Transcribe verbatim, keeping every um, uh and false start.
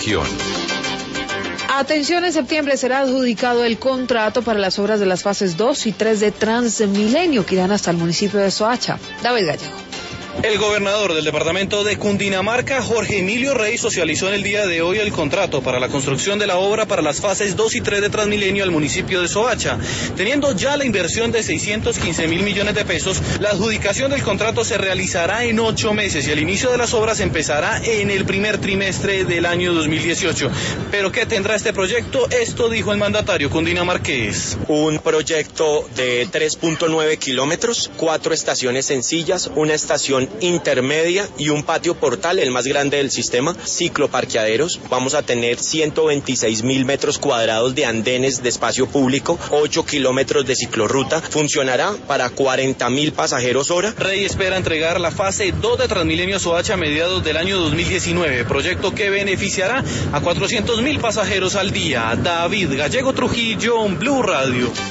región. Atención, en septiembre será adjudicado el contrato para las obras de las fases dos y tres de Transmilenio que irán hasta el municipio de Soacha. David Gallego. El gobernador del departamento de Cundinamarca, Jorge Emilio Rey, socializó en el día de hoy el contrato para la construcción de la obra para las fases dos y tres de Transmilenio al municipio de Soacha. Teniendo ya la inversión de seiscientos quince mil millones de pesos, la adjudicación del contrato se realizará en ocho meses y el inicio de las obras empezará en el primer trimestre del año dos mil dieciocho. ¿Pero qué tendrá este proyecto? Esto dijo el mandatario cundinamarqués. Un proyecto de tres punto nueve kilómetros, cuatro estaciones sencillas, una estación intermedia y un patio portal, el más grande del sistema, cicloparqueaderos. Vamos a tener ciento veintiséis mil metros cuadrados de andenes de espacio público, ocho kilómetros de ciclorruta. Funcionará para cuarenta mil pasajeros hora. Rey espera entregar la fase dos de Transmilenio Soacha a mediados del año dos mil diecinueve, proyecto que beneficiará a cuatrocientos mil pasajeros al día. David Gallego Trujillo, Blue Radio.